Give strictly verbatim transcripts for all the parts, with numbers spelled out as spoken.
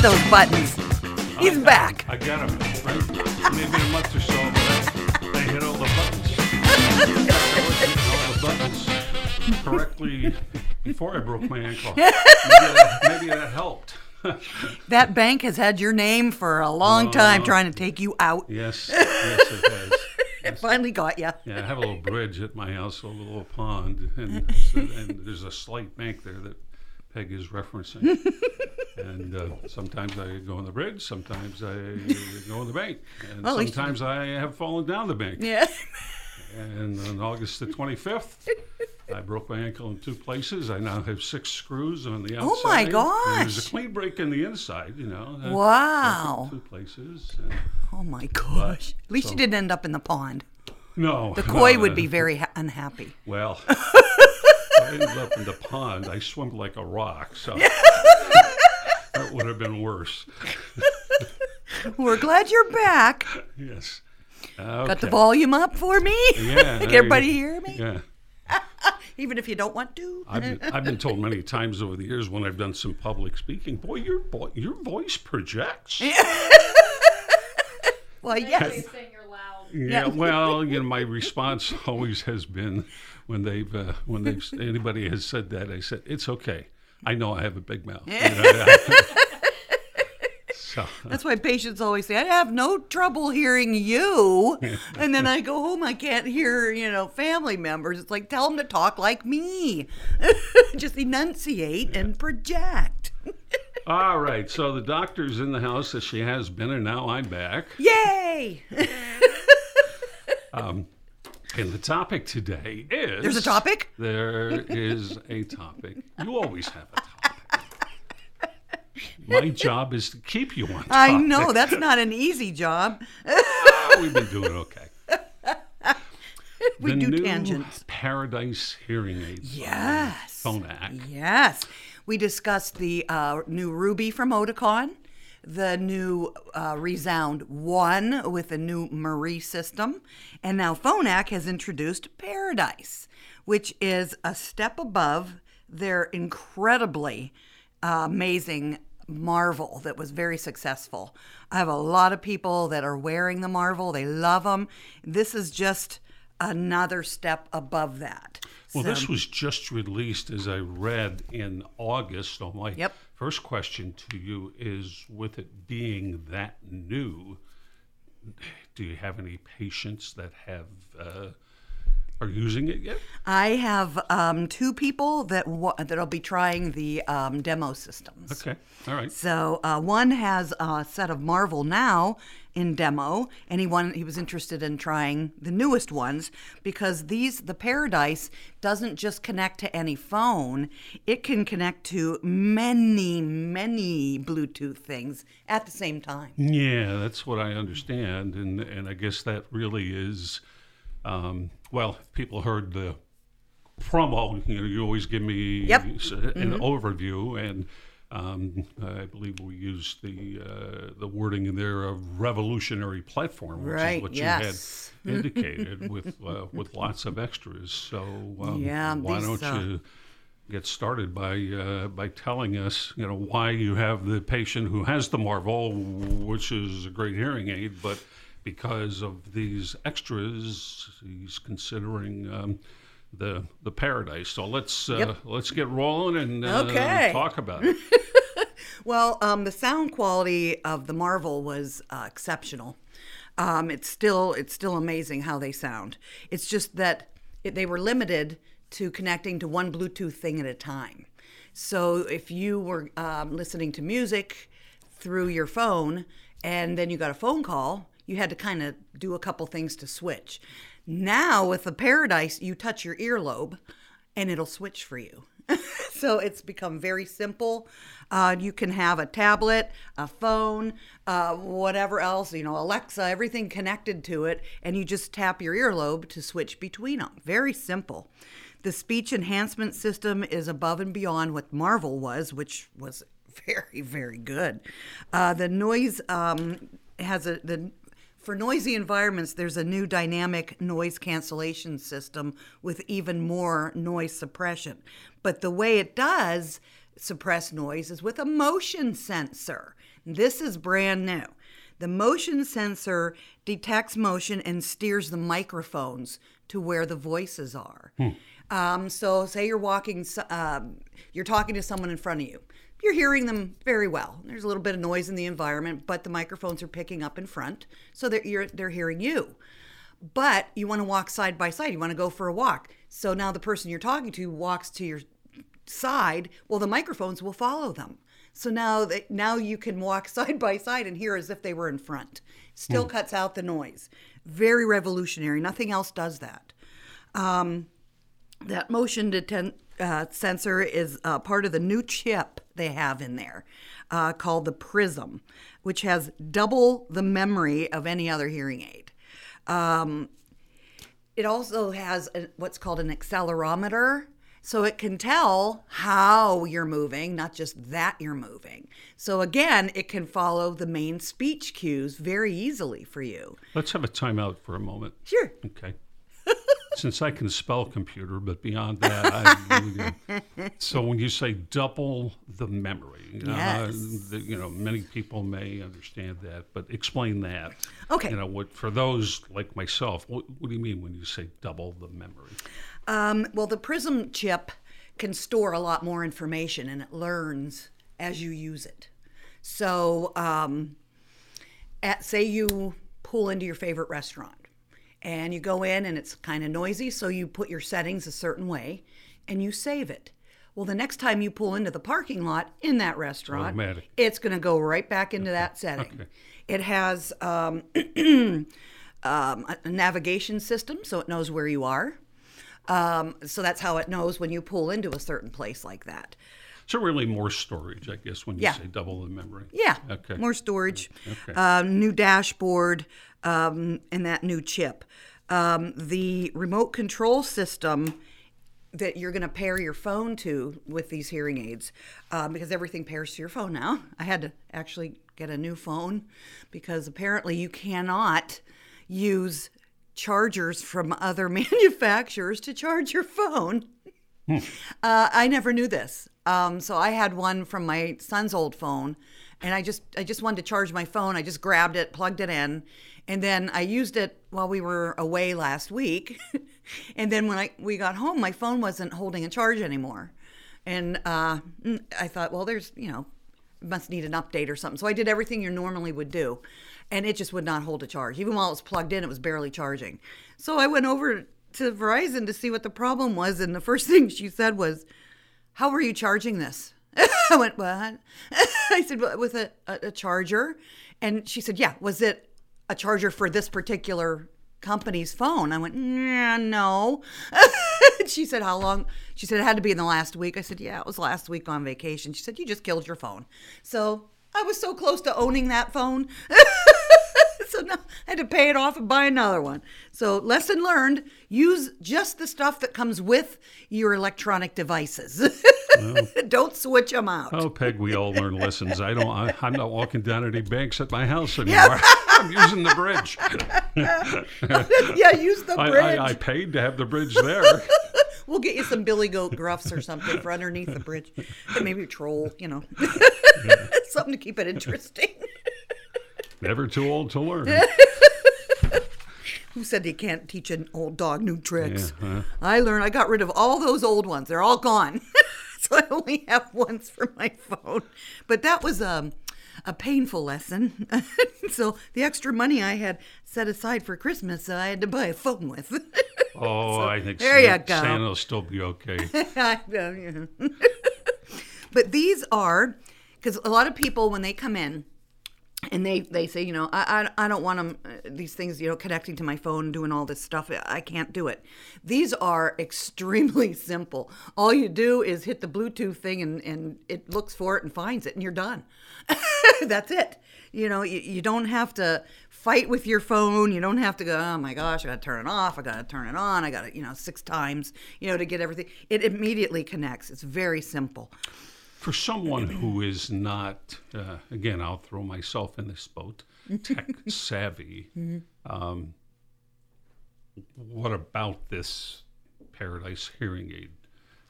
those buttons. He's I, back. I got him. Right? Maybe in a month or so, but I, I hit all the buttons. all the buttons correctly before I broke my ankle. Maybe that, maybe that helped. That bank has had your name for a long time Uh, trying to take you out. Yes, yes, it has. It finally got you. Yeah, I have a little bridge at my house, a little pond, and, so- and there's a slight bank there that Peg is referencing. And uh, sometimes I go on the bridge, sometimes I go on the bank, and Well, at least- sometimes I have fallen down the bank. Yeah. And on August the twenty-fifth, I broke my ankle in two places. I now have six screws on the outside. Oh, my And gosh. there's a clean break in the inside, you know. uh, Wow. Two places. And Oh my gosh. At least so- you didn't end up in the pond. no. The koi no, would uh, be very ha- unhappy. Well, I ended up in the pond. I swam like a rock, so that would have been worse. We're glad you're back. Yes. Got the Okay. volume up for me? Yeah. Can there everybody you- hear me? Yeah. Even if you don't want to? I've been, I've been told many times over the years when I've done some public speaking, boy, your boy, your voice projects. Well, They yes. think you're loud. Yeah, well, you know, my response always has been when they've uh, when they've anybody has said that, I said it's okay. I know I have a big mouth. You know, so That's why patients always say, I have no trouble hearing you. And then I go home, I can't hear, you know, family members. It's like, tell them to talk like me. Just enunciate and project. all right. So the doctor's in the house as she has been, and now I'm back. Yay! And the topic today is There's a topic? There is a topic. You always have a topic. My job is to keep you on topic. I know, that's not an easy job. Oh, we've been doing okay. We the do new tangents. Paradise hearing aid. Yes. Phonak. Yes. We discussed the uh, new Ruby from Oticon, the new uh, Resound One with the new Marie system, and now Phonak has introduced Paradise, which is a step above their incredibly uh, amazing Marvel that was very successful. I have a lot of people that are wearing the Marvel. They love them. This is just another step above that. Well, So- this was just released, as I read, in August. So my Yep. first question to you is, with it being that new, do you have any patients that have uh, are using it yet? I have um, two people that wa- that'll be trying the um, demo systems. Okay, all right. So uh, one has a set of Marvel now in demo, and he won, he was interested in trying the newest ones because these the Paradise doesn't just connect to any phone; it can connect to many, many Bluetooth things at the same time. Yeah, that's what I understand, and and I guess that really is. Um, well, if people heard the promo, you know, you always give me Yep. s- an overview, and um, I believe we used the uh, the wording in there of revolutionary platform, which Right, is what yes. you had indicated with uh, with lots of extras. So um, Yeah, why these, don't uh, you get started by uh, by telling us, you know, why you have the patient who has the Marvel, which is a great hearing aid, but because of these extras, he's considering um, the the Paradise. So let's uh, Yep. let's get rolling and uh, Okay. talk about it. Well, um, the sound quality of the Marvel was uh, exceptional. Um, it's still it's still amazing how they sound. It's just that it, they were limited to connecting to one Bluetooth thing at a time. So if you were um, listening to music through your phone and then you got a phone call, you had to kind of do a couple things to switch. Now with the Paradise, you touch your earlobe and it'll switch for you. So it's become very simple. Uh, you can have a tablet, a phone, uh, whatever else, you know, Alexa, everything connected to it, and you just tap your earlobe to switch between them. Very simple. The speech enhancement system is above and beyond what Marvel was, which was very, very good. Uh, the noise um, has a the For noisy environments, there's a new dynamic noise cancellation system with even more noise suppression. But the way it does suppress noise is with a motion sensor. This is brand new. The motion sensor detects motion and steers the microphones to where the voices are. Hmm. Um, so say you're walking, um, you're talking to someone in front of you. You're hearing them very well. There's a little bit of noise in the environment, but the microphones are picking up in front, so that you're, they're hearing you. But you want to walk side by side. You want to go for a walk. So now the person you're talking to walks to your side. Well, the microphones will follow them. So now that now you can walk side by side and hear as if they were in front. Still mm. cuts out the noise. Very revolutionary. Nothing else does that. Um, that motion detent, uh, sensor is uh, part of the new chip they have in there uh, called the Prism, which has double the memory of any other hearing aid. Um, it also has a, what's called an accelerometer. So it can tell how you're moving, not just that you're moving. So again, it can follow the main speech cues very easily for you. Let's have a timeout for a moment. Sure. Okay. Since I can spell computer, but beyond that, I, so when you say double the memory, yes. uh, the, you know, many people may understand that, but explain that. Okay. You know, what for those like myself, what, what do you mean when you say double the memory? Um, well, the Prism chip can store a lot more information, and it learns as you use it. So, um, at, say you pull into your favorite restaurant, and you go in, and it's kind of noisy, so you put your settings a certain way, and you save it. Well, the next time you pull into the parking lot in that restaurant, automatic. It's going to go right back into okay. that setting. Okay. It has um, um, a navigation system, so it knows where you are. Um, so that's how it knows when you pull into a certain place like that. So really more storage, I guess, when you yeah. say double the memory. Yeah, okay. more storage, okay. uh, new dashboard, um, and that new chip. Um, the remote control system that you're going to pair your phone to with these hearing aids, um, because everything pairs to your phone now. I had to actually get a new phone because apparently you cannot use chargers from other manufacturers to charge your phone. Hmm. Uh, I never knew this. Um, so I had one from my son's old phone, and I just I just wanted to charge my phone. I just grabbed it, plugged it in, and then I used it while we were away last week. And then when I we got home, my phone wasn't holding a charge anymore. And uh, I thought, well, there's, you know, must need an update or something. So I did everything you normally would do. And it just would not hold a charge. Even while it was plugged in, it was barely charging. So I went over to Verizon to see what the problem was. And the first thing she said was, how were you charging this? I went, what? I said, well, with a, a, a charger. And she said, yeah, was it a charger for this particular company's phone? I went, nah, no. She said, how long? She said, it had to be in the last week. I said, yeah, it was last week on vacation. She said, you just killed your phone. So I was so close to owning that phone. So now I had to pay it off and buy another one. So lesson learned, use just the stuff that comes with your electronic devices. Well, don't switch them out. Oh, Peg, we all learn lessons. I don't, I, I'm not walking down any banks at my house anymore. I'm using the bridge. Yeah, use the I, bridge. I, I paid to have the bridge there. We'll get you some Billy Goat Gruffs or something for underneath the bridge. And maybe a troll, you know. Yeah. Something to keep it interesting. Never too old to learn. Who said you can't teach an old dog new tricks? Yeah, huh? I learned. I got rid of all those old ones. They're all gone. So I only have ones for my phone. But that was um, a painful lesson. So the extra money I had set aside for Christmas, uh, I had to buy a phone with. Oh, so I think there Santa, you go. Santa will still be okay. I know, yeah. But these are, because a lot of people, when they come in, and they, they say, you know, I, I, I don't want them, uh, these things, you know, connecting to my phone, doing all this stuff. I can't do it. These are extremely simple. All you do is hit the Bluetooth thing and, and it looks for it and finds it and you're done. That's it. You know, you, you don't have to fight with your phone. You don't have to go, oh my gosh, I got to turn it off. I got to turn it on. I got to, you know, six times, you know, to get everything. It immediately connects. It's very simple. For someone who is not, uh, again, I'll throw myself in this boat, tech savvy, mm-hmm. um, what about this Paradise hearing aid?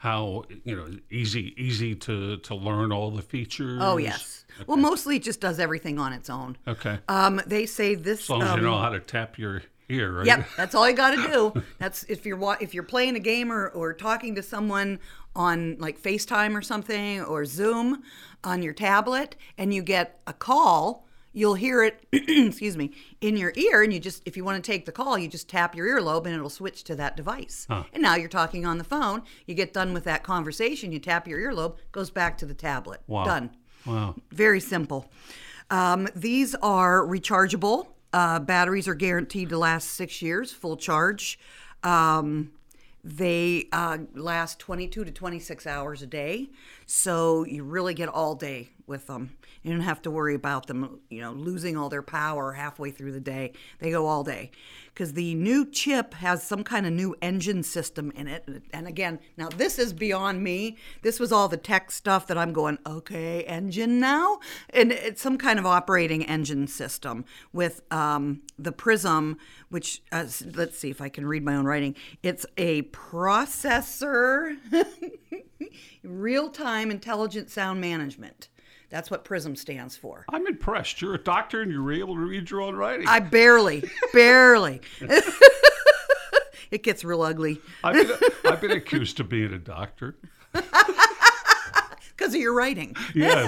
how, you know, easy easy to, to learn all the features? Oh, yes. Okay. Well, mostly it just does everything on its own. Okay. Um, they say this... As long as um, you know how to tap your ear, right? Yep, that's all you got to do. That's if you're wa- if you're playing a game or, or talking to someone on like FaceTime or something or Zoom on your tablet, and you get a call, you'll hear it. excuse me, in your ear, and you just if you want to take the call, you just tap your earlobe, and it'll switch to that device. Huh. And now you're talking on the phone. You get done with that conversation, you tap your earlobe, goes back to the tablet. Wow. Done. Wow. Very simple. Um, these are rechargeable. Uh, batteries are guaranteed to last six years, full charge. Um, they uh, last twenty-two to twenty-six hours a day, so you really get all day with them. You don't have to worry about them, you know, losing all their power halfway through the day. They go all day because the new chip has some kind of new engine system in it. And again, now this is beyond me. This was all the tech stuff that I'm going, okay, engine now? And it's some kind of operating engine system with um, the Prism, which, uh, let's see if I can read my own writing. It's a processor, real-time intelligent sound management. That's what PRISM stands for. I'm impressed. You're a doctor and you were able to read your own writing. I barely, barely. It gets real ugly. I've been, I've been accused of being a doctor. Because of your writing. Yes.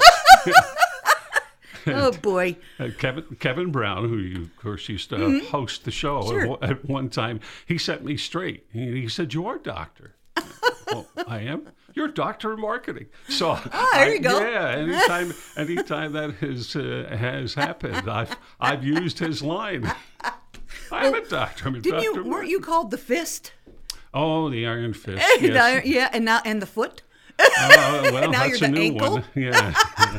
Oh, boy. Uh, Kevin Kevin Brown, who you, of course, used to mm-hmm. host the show Sure. at, at one time, he set me straight. He, he said, "You are a doctor." Well, I am. You're a doctor of marketing. So oh, there I, you go. Yeah, anytime anytime that has uh, has happened, I've I've used his line. I'm well, a doctor. I'm a didn't doctor. You, weren't you called the Fist? Oh, the Iron Fist. the Yes. iron, yeah, and now and the Foot. Uh, well, now that's you're a the new ankle? one. Yeah.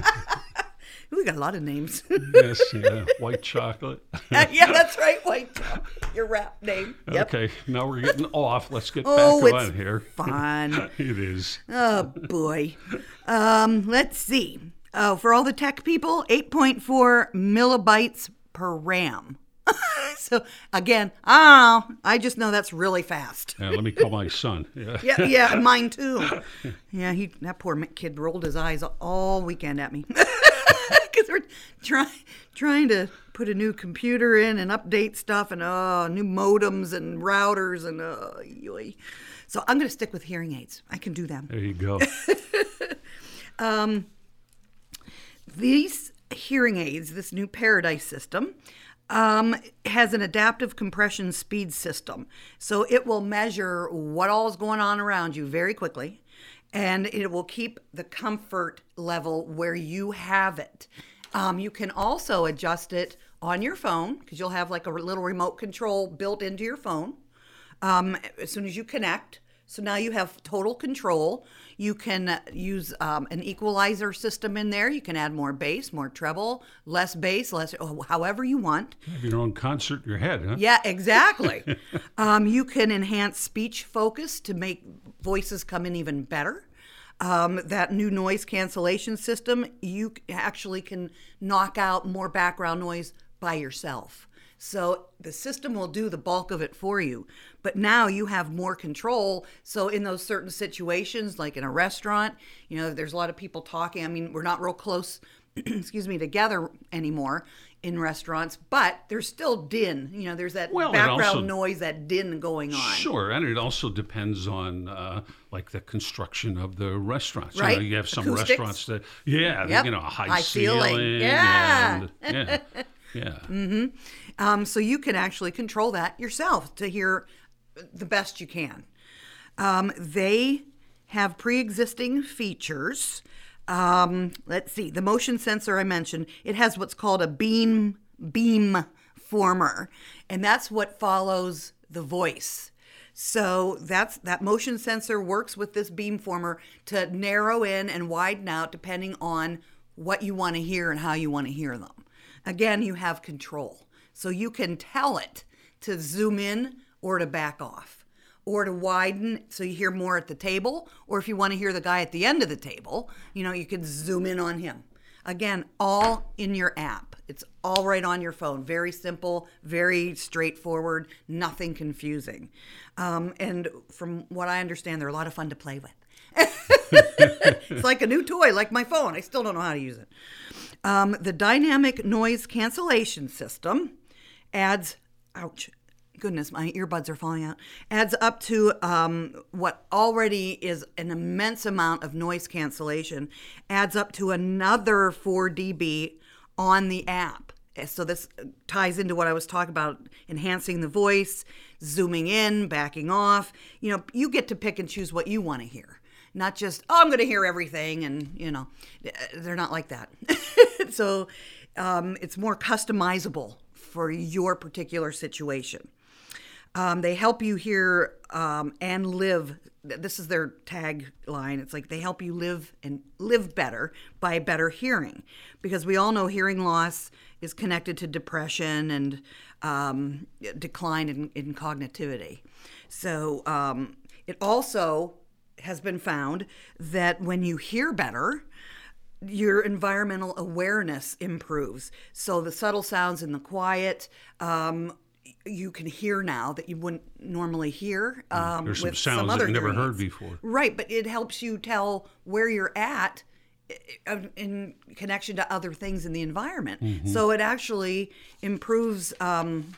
We got a lot of names. Yes, yeah. White chocolate. Yeah, that's right. White chocolate. Your rap name. Yep. Okay, now we're getting off. Let's get oh, back it's on here. Fun. It is. Oh, boy. Um, let's see. Oh, for all the tech people, eight point four millibytes per RAM. So, again, I don't know. I just know that's really fast. Yeah, let me call my son. Yeah, yeah, yeah, mine too. Yeah, he that poor kid rolled his eyes all weekend at me. Because we're try, trying to put a new computer in and update stuff and uh, new modems and routers and uh, yoy. So I'm going to stick with hearing aids. I can do them. There you go. um, these hearing aids, this new Paradise system, um, has an adaptive compression speed system. So it will measure what all is going on around you very quickly. And it will keep the comfort level where you have it. Um, you can also adjust it on your phone because you'll have like a little remote control built into your phone um, as soon as you connect. So now you have total control. You can use um, an equalizer system in there. You can add more bass, more treble, less bass, less, however you want. Have your own concert in your head, huh? Yeah, exactly. um, you can enhance speech focus to make voices come in even better. Um, that new noise cancellation system, you actually can knock out more background noise by yourself. So the system will do the bulk of it for you. But now you have more control. So in those certain situations, like in a restaurant, you know, there's a lot of people talking. I mean, we're not real close, excuse me, together anymore in restaurants, but there's still din. You know, there's that well, background also, noise, that din going on. Sure, and it also depends on uh, like the construction of the restaurants. Right. You know, you have some Acoustics. restaurants that, yeah, Yep. you know, high, High ceiling. ceiling. Yeah. And, yeah. Yeah. Mm-hmm. Um, so you can actually control that yourself to hear the best you can. Um, they have pre-existing features. Um, let's see, the motion sensor I mentioned, it has what's called a beam beam former, and that's what follows the voice. So that's that motion sensor works with this beamformer to narrow in and widen out depending on what you want to hear and how you want to hear them. Again, you have control. So you can tell it to zoom in or to back off or to widen so you hear more at the table. Or if you want to hear the guy at the end of the table, you know, you can zoom in on him. Again, all in your app. It's all right on your phone. Very simple, very straightforward, nothing confusing. Um, and from what I understand, they're a lot of fun to play with. It's like a new toy, like my phone. I still don't know how to use it. Um, the dynamic noise cancellation system adds, ouch, goodness, my earbuds are falling out, adds up to um, what already is an immense amount of noise cancellation, adds up to another four decibels on the app. So this ties into what I was talking about, enhancing the voice, zooming in, backing off. You know, you get to pick and choose what you want to hear. Not just, oh, I'm going to hear everything, and, you know, they're not like that. So um, it's more customizable for your particular situation. Um, they help you hear um, and live. This is their tagline. It's like they help you live and live better by better hearing, because we all know hearing loss is connected to depression and um, decline in, in cognitivity. So um, it also has been found that when you hear better, your environmental awareness improves. So the subtle sounds in the quiet, um, you can hear now that you wouldn't normally hear. Um, There's some with sounds some that other you never hearing heard aids. before. Right, but it helps you tell where you're at in connection to other things in the environment. Mm-hmm. So it actually improves, um,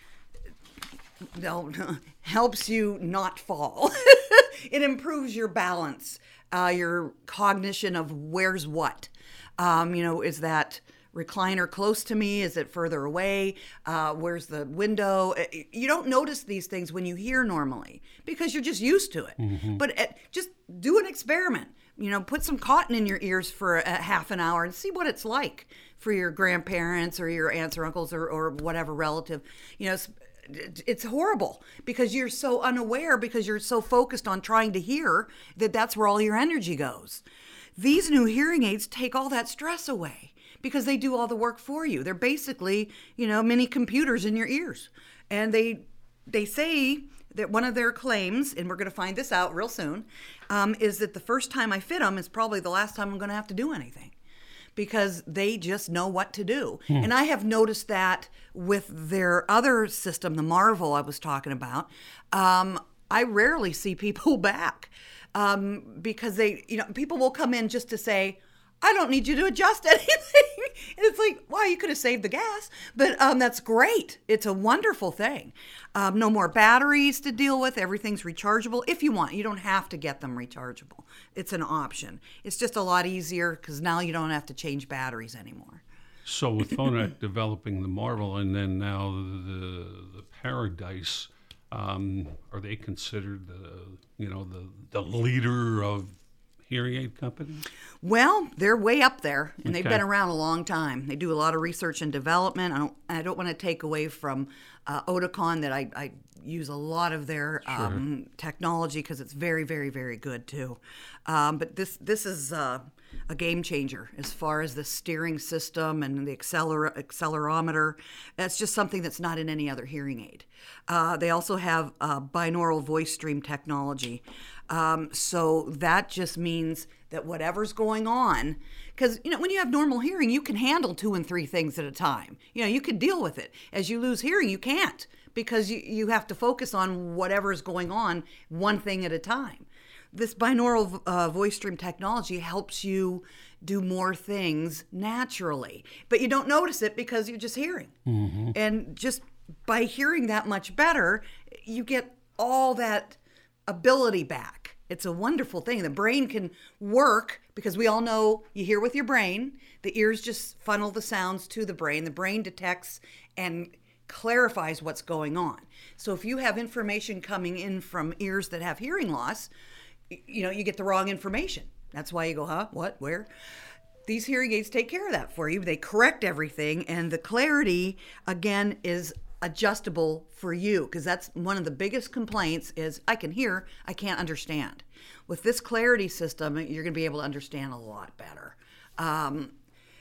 no, helps you not fall. It improves your balance, uh, your cognition of where's what. Um, you know, is that recliner close to me? Is it further away? Uh, where's the window? You don't notice these things when you hear normally because you're just used to it. Mm-hmm. But uh, just do an experiment. You know, put some cotton in your ears for a half an hour and see what it's like for your grandparents or your aunts or uncles or, or whatever relative. You know, it's horrible because you're so unaware because you're so focused on trying to hear that that's where all your energy goes. These new hearing aids take all that stress away because they do all the work for you. They're basically, you know, mini computers in your ears. And they they say that one of their claims, and we're going to find this out real soon, um, is that the first time I fit them is probably the last time I'm going to have to do anything, because they just know what to do. Hmm. And I have noticed that with their other system, the Marvel I was talking about. Um, I rarely see people back um, because they, you know, people will come in just to say, I don't need you to adjust anything. And it's like, wow, you could have saved the gas. But um, that's great. It's a wonderful thing. Um, no more batteries to deal with. Everything's rechargeable if you want. You don't have to get them rechargeable. It's an option. It's just a lot easier because now you don't have to change batteries anymore. So with Phonak developing the Marvel and then now the the Paradise, um, are they considered the you know the the leader of hearing aid companies? Well, they're way up there, and Okay. they've been around a long time. They do a lot of research and development. I don't I don't want to take away from uh, Oticon that I, I use a lot of their um, technology because it's very, very, very good too. Um, but this this is uh, a game changer as far as the steering system and the acceler- accelerometer. That's just something that's not in any other hearing aid. Uh, they also have uh, binaural voice stream technology. Um, so that just means that whatever's going on, because, you know, when you have normal hearing, you can handle two and three things at a time. You know, you can deal with it. As you lose hearing, you can't, because you, you have to focus on whatever's going on, one thing at a time. This binaural uh, voice stream technology helps you do more things naturally, but you don't notice it because you're just hearing. Mm-hmm. And just by hearing that much better, you get all that ability back. It's a wonderful thing. The brain can work because we all know you hear with your brain. The ears just funnel the sounds to the brain. The brain detects and clarifies what's going on. So if you have information coming in from ears that have hearing loss, you know, you get the wrong information. That's why you go, huh? What? Where? These hearing aids take care of that for you. They correct everything. And the clarity, again, is adjustable for you, because that's one of the biggest complaints is I can hear, I can't understand. With this clarity system, you're going to be able to understand a lot better. Um,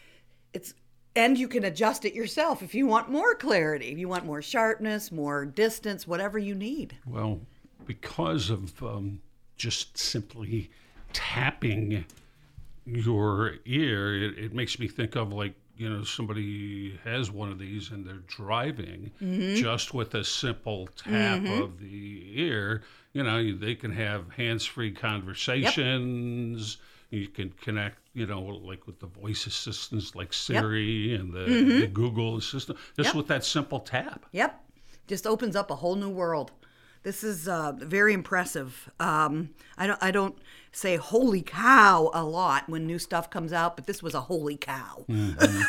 it's and you can adjust it yourself if you want more clarity, if you want more sharpness, more distance, whatever you need. Well, because of um, just simply tapping your ear, it, it makes me think of like, you know, somebody has one of these and they're driving mm-hmm. just with a simple tap mm-hmm. of the ear. You know, they can have hands-free conversations. Yep. You can connect, you know, like with the voice assistants like Siri yep. and the, mm-hmm. the Google Assistant, just yep. with that simple tap. Yep. Just opens up a whole new world. This is uh, very impressive. Um, I don't I don't say holy cow a lot when new stuff comes out, but this was a holy cow. Mm-hmm.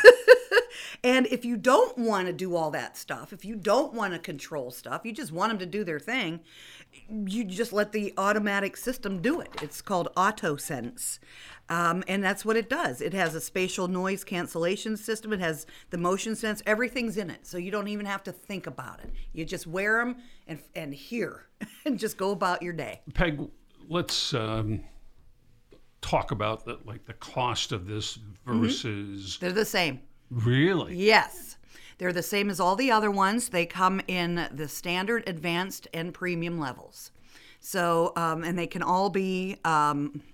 And if you don't want to do all that stuff, if you don't want to control stuff, you just want them to do their thing, you just let the automatic system do it. It's called AutoSense. Um, and that's what it does. It has a spatial noise cancellation system. It has the motion sense. Everything's in it. So you don't even have to think about it. You just wear them and, and hear and just go about your day. Peg, let's um, talk about the, like the cost of this versus... Mm-hmm. They're the same. Really? Yes. They're the same as all the other ones. They come in the standard, advanced, and premium levels. So, um, and they can all be um,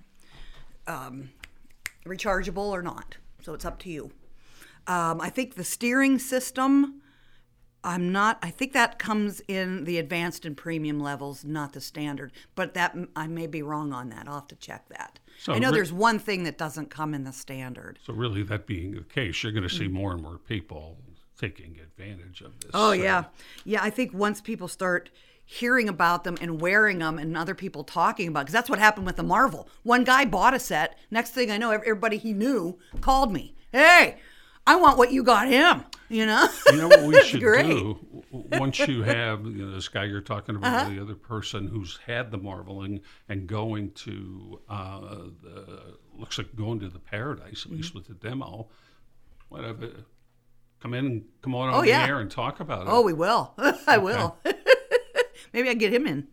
um, rechargeable or not. So it's up to you. Um, I think the steering system, I'm not, I think that comes in the advanced and premium levels, not the standard. But that I may be wrong on that. I'll have to check that. So I know re- there's one thing that doesn't come in the standard. So really, that being the case, you're going to see mm-hmm. more and more people taking advantage of this. Oh, so. yeah. Yeah, I think once people start hearing about them and wearing them and other people talking about it, because that's what happened with the Marvel. One guy bought a set. Next thing I know, everybody he knew called me. Hey, I want what you got him, you know? You know what we should do? Once you have, you know, this guy you're talking about, uh-huh. the other person who's had the Marvel and, and going to, uh, the, looks like going to the Paradise, at mm-hmm. least with the demo, whatever. Come in and come on oh, on yeah. the air and talk about it. Oh, we will. I will. Maybe I can get him in.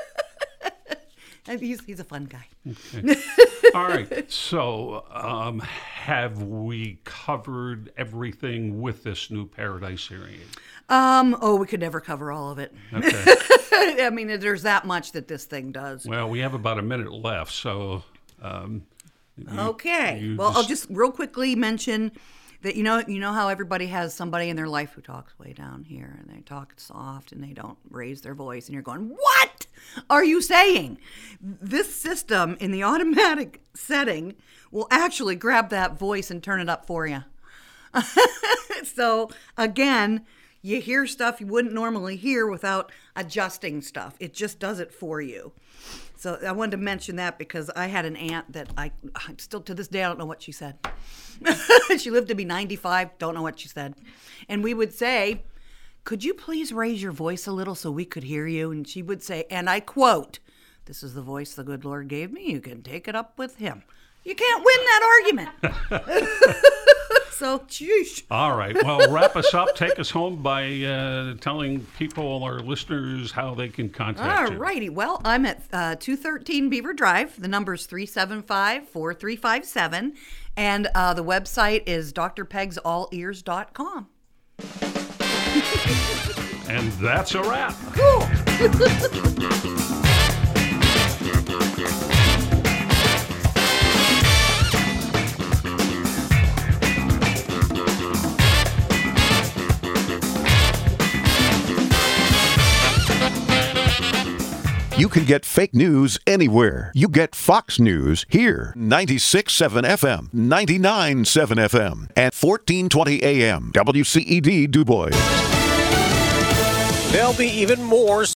he's he's a fun guy. Okay. All right. So, um, have we covered everything with this new Paradise hearing aid? Um. Oh, we could never cover all of it. Okay. I mean, there's that much that this thing does. Well, we have about a minute left, so. Um, you, okay. You well, just... I'll just real quickly mention. That you know, you know how everybody has somebody in their life who talks way down here, and they talk soft, and they don't raise their voice, and you're going, "What are you saying?" This system in the automatic setting will actually grab that voice and turn it up for you. So again, you hear stuff you wouldn't normally hear without adjusting stuff. It just does it for you. So I wanted to mention that because I had an aunt that I still to this day I don't know what she said. She lived to be ninety-five, don't know what she said. And we would say, "Could you please raise your voice a little so we could hear you?" And she would say, and I quote, "This is the voice the good Lord gave me. You can take it up with him." You can't win that argument. So, sheesh. All right. Well, wrap us up. Take us home by uh, telling people, our listeners, how they can contact All you. All righty. Well, I'm at uh, two thirteen Beaver Drive. The number is three seven five, four three five seven. And uh, the website is d r pegs all ears dot com. And that's a wrap. Cool. You can get fake news anywhere. You get Fox News here, ninety-six point seven F M, ninety-nine point seven F M, and fourteen twenty A M, W C E D Du Bois. There'll be even more